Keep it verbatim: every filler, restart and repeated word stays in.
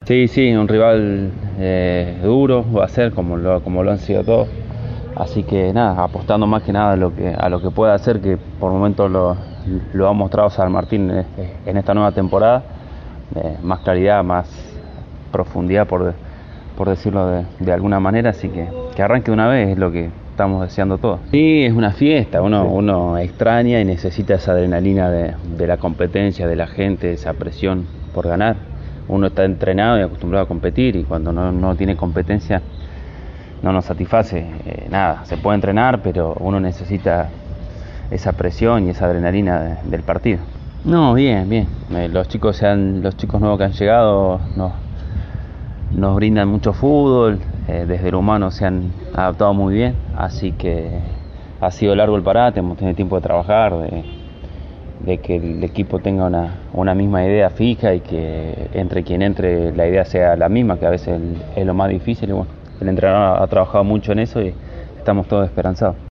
Sí, sí, un rival eh, duro va a ser como lo, como lo han sido todos. Así que nada, apostando más que nada a lo que, a lo que pueda hacer, que por momentos lo, lo ha mostrado San Martín en, en esta nueva temporada. Eh, más claridad, más profundidad, por, por decirlo de, de alguna manera. Así que que arranque de una vez es lo que estamos deseando todos. Sí, es una fiesta, uno, sí. uno extraña y necesita esa adrenalina de, de la competencia, de la gente, esa presión por ganar. Uno está entrenado y acostumbrado a competir, y cuando no, no tiene competencia no nos satisface eh, nada. Se puede entrenar, pero uno necesita esa presión y esa adrenalina de, del partido. No, bien, bien. Eh, los chicos se han, los chicos nuevos que han llegado nos, nos brindan mucho fútbol, eh, desde el humano se han adaptado muy bien, así que ha sido largo el parate, hemos tenido tiempo de trabajar, de, de que el equipo tenga una, una misma idea fija, y que entre quien entre la idea sea la misma, que a veces es lo más difícil. Y bueno, el entrenador ha trabajado mucho en eso y estamos todos esperanzados.